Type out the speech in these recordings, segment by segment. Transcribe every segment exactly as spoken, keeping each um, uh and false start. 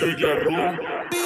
دگران.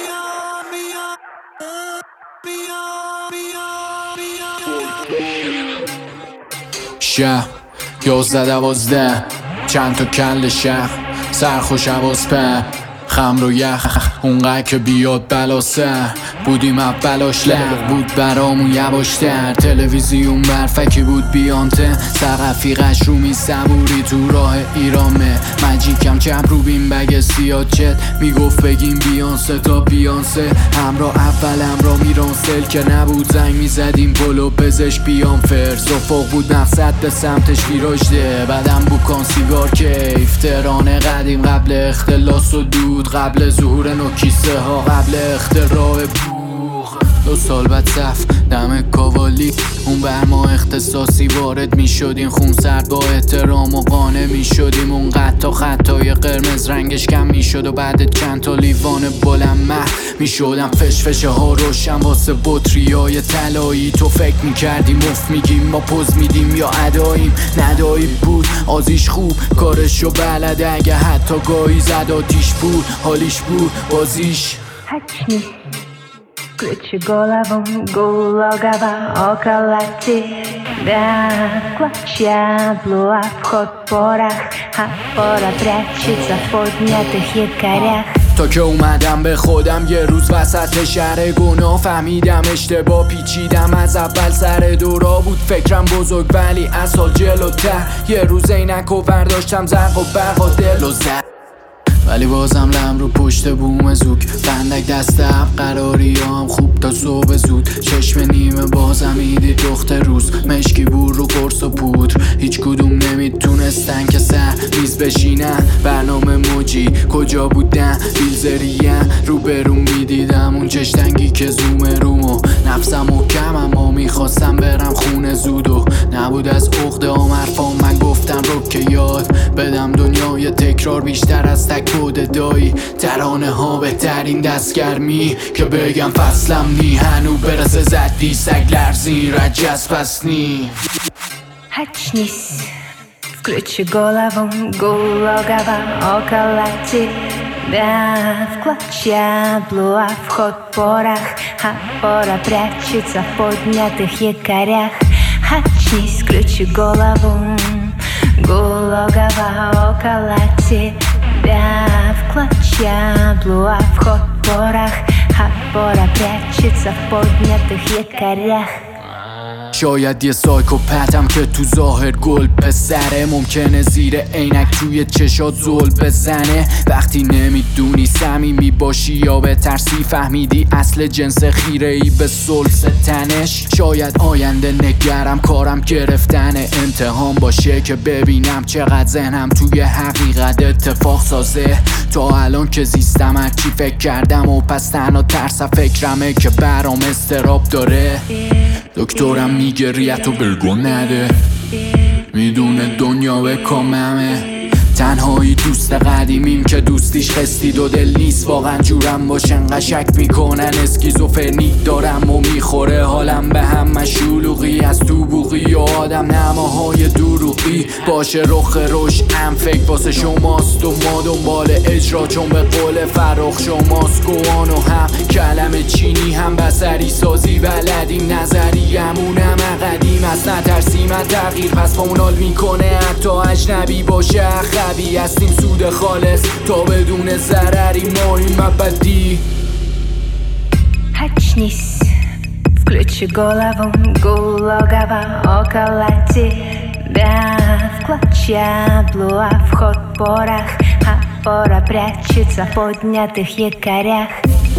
شهر یازده دوازده چند تا کل شهر سرخوش حواس پر خمر و یخ اونقدر که بیاد بلا سر بودیم اولاش لغ بود برامون یواشتر تلویزیون برفکی بود بیانته سقفیقش رو می صبوری تو راه ایرامه مجیکم چپ رو بین بگ سیاد چت میگفت بگیم بیانسه تا بیانسه همراه اول همراه میرانسل که نبود زنگ میزدیم پلو بزش بیان فرس افق بود مقصد به سمتش ویراجده بعدم بوکان سیگار کیف تهران قدیم قبل اختلاس و دود قبل ظهور نوکیسه ها قبل اختراع بوخ دو سال بعد صف دم کاوالی اون بر ما اختصاصی وارد می شدیم خون سرد با احترام و قانع می شدیم اون قطع خطای قرمز رنگش کم می شد و بعد چند تا لیوان بلند مح می شدم فش فشه ها روشن واسه بطریای طلایی تو فکر می کردیم مفت میگیم ما پوز میدیم یا اداییم ندایی بود آزیش خوب کارشو بلده اگه حتی گاهی زد آتیش بود حالیش بود بازیش Очни, включи голову, голова около тебя. Клочья блуа, вход порох, а пора прячется в поднятых якорях. تا که اومدم به خودم یه روز وسط شهر گناه فهمیدم اشتباه پیچیدم از اول سر دورا بود فکرم بزرگ ولی از حال جلوتر یه روز عینک و برداشتم زرق و برق و دل و زد ولی بازم لم رو پشت بوم زوک بندک دست عب قراری هم خوب تا صبح زود چشم نیمه بازم ایدی دخت روز مشکی بور رو قرص و پودر هیچ کدوم نمیتونستن که سر میز بشینن برنامه موجی کجا بودن بیلزریم رو برون میدیدم اون چشتنگی که زومه رومو نفسم محکم اما میخواستم برم خونه زود و نبود از عقده هم حرفام من گفتم رو که یاد بدم دنیای تکرار بیشتر از تک بود دایی ترانه ها بهترین دستگرمی که بگم فصلم نی هنو برسه زدی سگ لرزی رجز پس نی Очнись, включи голову, голова около тебя. В клочья блуа, вход порох, а пора прячется в поднятых якорях. Очнись, включи голову, голова около тебя. В клочья блуа, вход порох, а пора прячется в поднятых якорях. شاید یه سایکوپتم که تو ظاهر گل پسره ممکنه زیر عینک توی چشات زل بزنه وقتی نمیدونی صمیمی باشی یا به ترسی فهمیدی اصل جنس خیره ای به سلس تنش شاید آینده نگرم کارم گرفتن امتحان باشه که ببینم چقدر ذهنم توی حقیقت اتفاق سازه تا الان که زیستم هرچی فکر کردم و پس تنها ترس فکرمه که برام استراب داره دکترم میگه ریتو بلگو نده میدونه دنیا به کاممه تنهایی دوست قدیمیم که دوستیش خستید و دل نیست واقعا جورم باشن قشک میکنن اسکیزوفرنی دارم و میخوره حالم به هم شلوغی از تو بوغی و آدم نماهای دروغی باشه رخ روش ام فکر واسه شماست و ما دنبال اجرا چون به قول فرخ شماست گوان و هم کلم چینی هم بسری سازی بلدیم نظری همونم قدیم از نترسیم از تغییر پس فاونال میکنه حتی اجنبی باشه خبی هستیم سود خالص تا بدون ضرری ماهیم ابدی Очнись, включи голову, голова около тебя. В клочья блуа, вход порох, а пора прячется в поднятых якорях.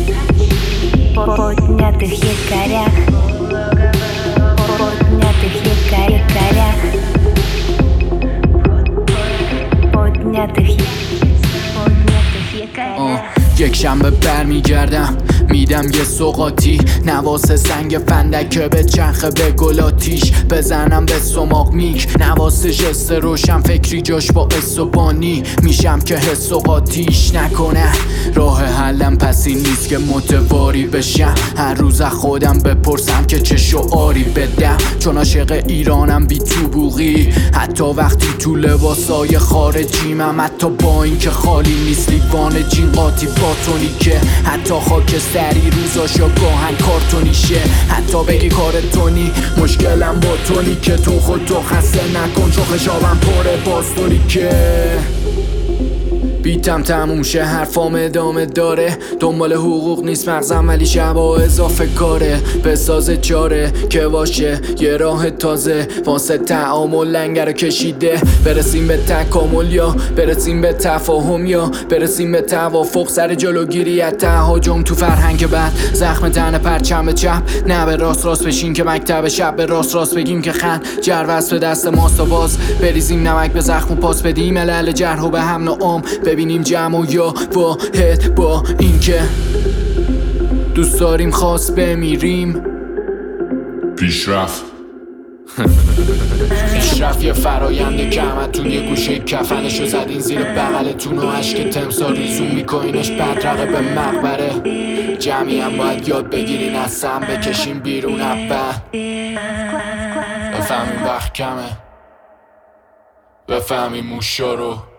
Поднятых якорях. Поднятых якорях. Podniatych jakoriach. یک شنبه برمیگردم میدم یه سوقاتی نواس سنگ فندکه به چرخه به گلاتیش بزنم به سماق میک نواس جست روشن فکری جاش با اسوبانی میشم که حس و قاتیش نکنه راه حلم پس این نیست که متواری بشم هر روز از خودم بپرسم که چه شعاری بدم چون عاشق ایرانم بی تو بوغی حتی حتی وقتی تو لباسای خارجیمم، حتی با این که خالی نیست لیوان جین قاطی باتونی که حتی خاکستری روزاشا گاهن کارتونیشه. حتی بگی کار تونی مشکلم با تونی که تو خودتو خسته نکن چون خشابم پره باستونی که بیتم تموم شه حرفام ادامه داره. دنبال حقوق نیست مغزم ولی شبا اضافه کاره. بساز چاره که باشه یه راه تازه واسه تعامل لنگر کشیده. برسیم به تکامل یا برسیم به تفاهم یا برسیم به توافق سر جلوگیری از تهاجم تو فرهنگ بعد. زخم تن پرچم چپ نه به راست راست بشین که مکتب شب به راست راست بگیم که خن جروست به دست ماست و باز بریزیم نمک به زخم و پاس بدیم علل جرح و به هم نام ببینیم جمع و یا واحد با این که دوست داریم خواست بمیریم. پیشرفت پیشرفت یه فراینده که همتون یه گوشه کفنشو زدین زیر بغلتون و عشق تمسار ریزون میکنینش بدرقه به مقبره. جمعی هم باید یاد بگیرین از سم بکشین بیرون اول. بفهمین وقت کمه بفهمین موشا رو